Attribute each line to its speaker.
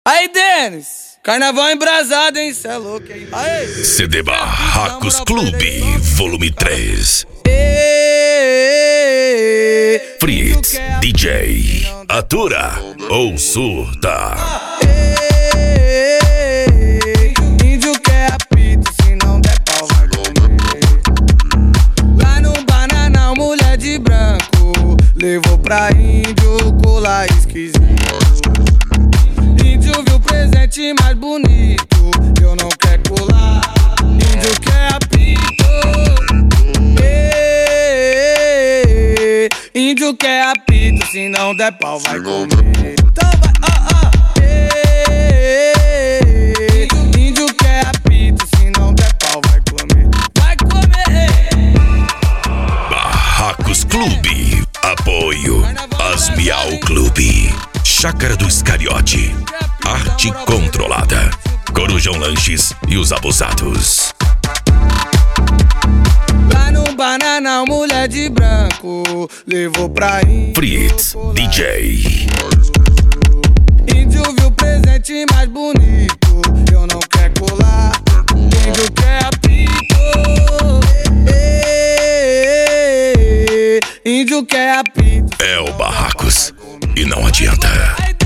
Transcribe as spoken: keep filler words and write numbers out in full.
Speaker 1: Aí, Denis, carnaval embrasado, hein? Cê é louco, hein? Aí.
Speaker 2: C D Barracos Clube, volume três. Fritz, D J, atura ou surta.
Speaker 1: Índio quer apito, se não der pau vai comer. Lá no Bananal, mulher de branco levou pra índio colar esquisito. Índio viu o presente mais bonito, eu não quero colar. Índio quer apito. Ei, índio quer apito, se não der pau vai comer. Então vai, ó, ó. Ei, índio quer apito, se não der pau vai comer. Vai comer.
Speaker 2: Barracos Clube, apoio Asmial Clube, Chácara do Iscariote, Arte Controlada, Corujão Lanches e os Abusados.
Speaker 1: Lá no Bananal, mulher de branco levou pra índio.
Speaker 2: Fritz, D J.
Speaker 1: Índio viu o presente mais bonito, eu não quero colar. Índio quer apito. Ei, índio quer apito.
Speaker 2: É o Barracos e não adianta.